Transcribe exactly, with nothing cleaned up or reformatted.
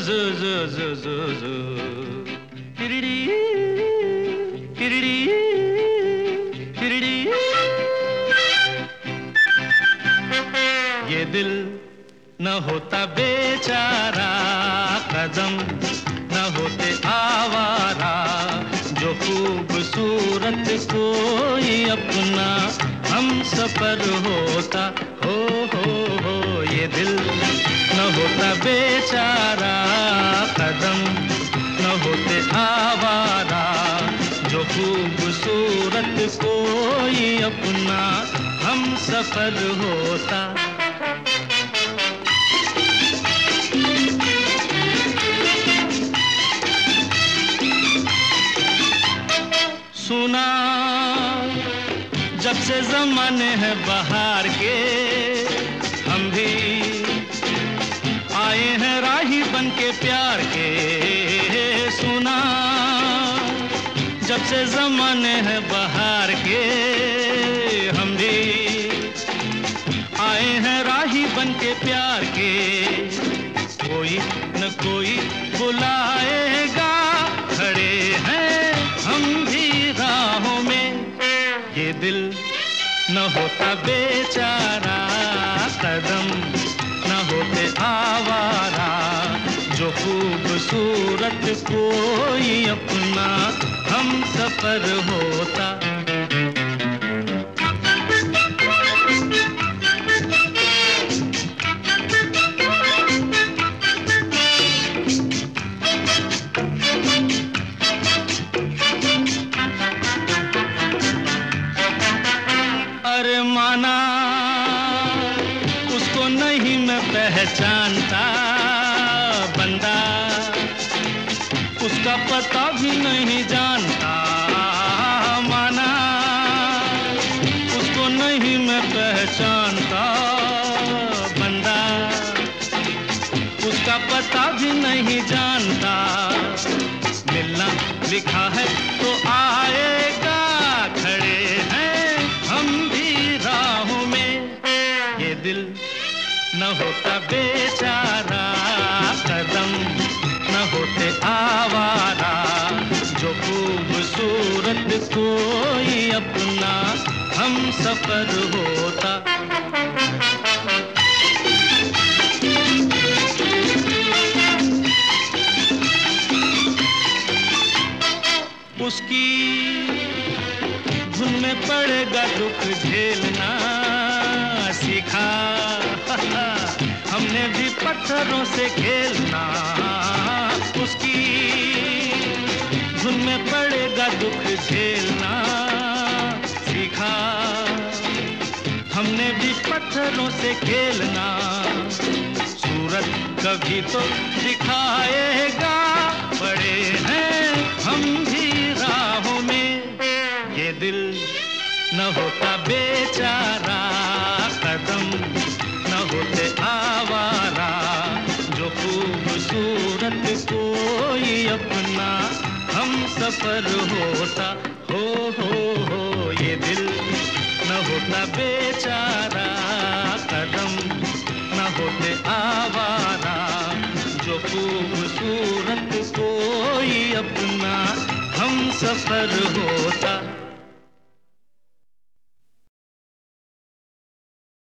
zu zu zu zu zu टिरिडी टिरिडी टिरिडी ये दिल न होता बेचारा, कदम न होते आवारा, जो खूबसूरत कोई अपना हम सफर होता। हो हो हो ये दिल न होता बेचारा, कदम न होते आवारा, जो खूबसूरत कोई अपना हम सफर होता। सुना जब से ज़माने हैं बहार के, हम भी आए हैं राही बन के प्यार के। सुना जब से ज़माने हैं बहार के, हम भी आए हैं राही बन के प्यार के। कोई न कोई बुलाएगा, खड़े हैं हम भी राहों में। ये दिल न होता बेचारा, कदम न होते आवारा, जो खूबसूरत कोई अपना हम सफर होता। अरे माना उसको नहीं मैं पहचानता, बंदा उसका पता भी नहीं जानता। माना उसको नहीं मैं पहचानता, बंदा उसका पता भी नहीं जानता। मिलना लिखा है तो आएगा, खड़े हैं हम भी राहों में। ये दिल न होता बेचारा, कदम न होते आवारा, जो खूबसूरत कोई अपना हम सफर होता। उसकी धुन में पड़ेगा दुख झेलना सीखा, हमने भी पत्थरों से खेलना। उसकी धुन में पड़ेगा दुख झेलना सीखा, हमने भी पत्थरों से खेलना। सूरत कभी तो दिखाएगा, पड़े हैं हम भी राहों में। ये दिल न होता बेचारा, कदम न होते आवारा, जो खूबसूरत कोई अपना हम सफर होता। हो हो हो ये दिल न होता बेचारा, कदम न होते आवारा, जो खूबसूरत कोई अपना हम सफर होता।